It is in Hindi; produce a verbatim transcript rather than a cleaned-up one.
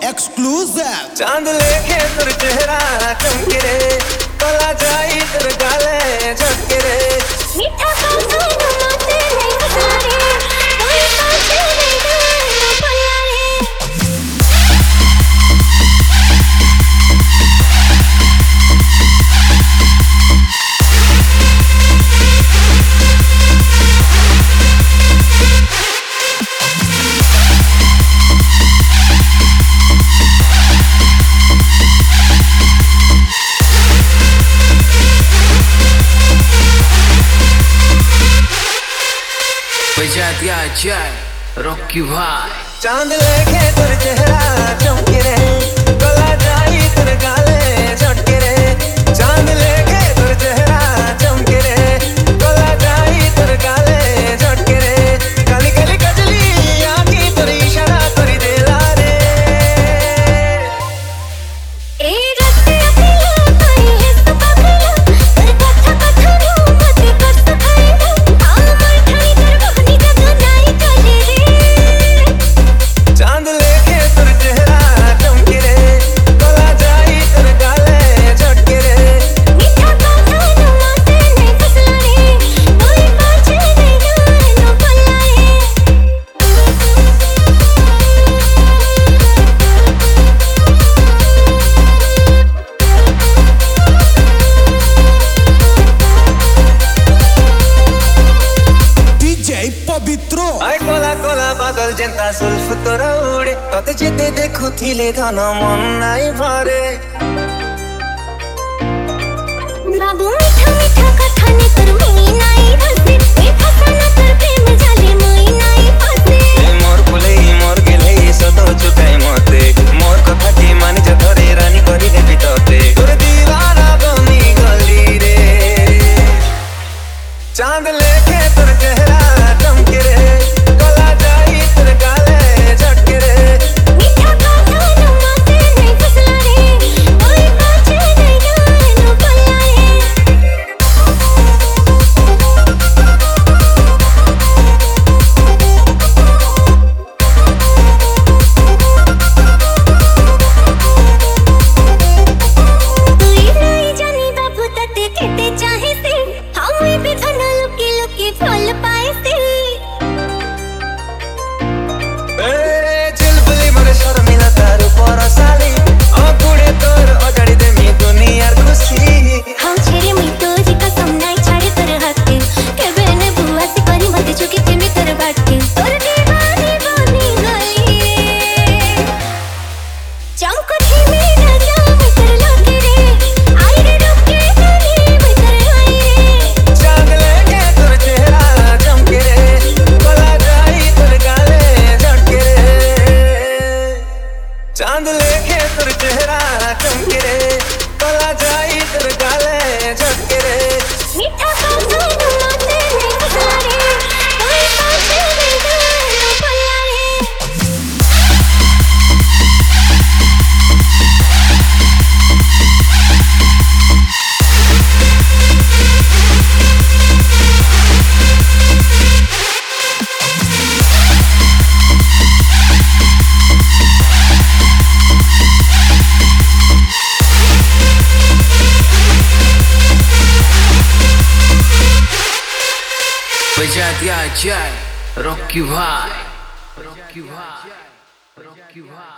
एक्सक्लूसिव। चांद लेके तुर चेहरा चमके रे, कला जाई तुर गाले झटके रे। मीठा खाना नमाते नहीं मसाले, कोई पाछे नहीं गाना पलाले। बजा दिया जाए रॉकी भाई। चांद लेके तुर चेहरा चमके रे, कला जाई तुर गाले झटके रे। चांद लेके तुर चेहरा चमके रे, कला जाई तुर गाले झटके रे। काली काली कजली आंखी तुर इशारा करी देला रे। ए रस्ते अकेला कोई है तो पागला, पर कथा कथा रो मत कर सखाएगा। आमर ठाई दरवानी जगह नाई चले रे। चांद लेके तुर चेहरा चमके रे, कला जाई तुर गाले झटके रे। मीठा खाना नमाते नहीं फसलाने, कोई पाछे नहीं गाना पलाले। डीजे पवित्रो आय कोला कोला बादल जेंता सुल्फ तोरा उड़े, तते जेते देखुथिले धन मन नाई भरे। बाबू मीठा मीठा कथा ने कर मी नाई बसे, ए फसाना कर प्रेम झाले मी नाई फसे। ए मोर फुले मोर गेले सतो चुकाय मते, मोर कथा की मानि जा धरे रानी करी दे बितते। तोर दीवाना बनी गली रे। चांद लेके तुर चेहरा चमके रे, कला जाई तुर गाले झटके रे। मीठा खाना नमाते नहीं फसलाने, कोई पाछे नहीं गाना पलाले। तुई नहीं जानी बाबू तते केते चाहे से, हमें भी खाना लुकी लुकी फल पाए से। ए चिलबुली मोरे शर्मिला तारू परसाली, आकुड़े तोर अगाड़ी दे मी दुनियार खुशी। हम छेरे मी तोरी कसम नहीं छाड़े तर हाथे, के बेने बुआ से करी मत चुकी थे मी तर बाटे। तोर दीवानी बनी गई रे, चमको थी मेरा जाम कर लगे रे। आई रे रुके तेरी मैं तर आई रे। चांद लेके तुर चेहरा चमके रे, कला जाई तुर गाले झटके रे। चांद लेके तुर चेहरा चमके रे, कला जाई तुर गाले झटके रे। मीठा खाना नमाते नहीं फसलाने, कोई पाछे नहीं गाना पलाले। बजा दिया जाए रॉकी भाई। रॉकी भाई रॉकी भाई।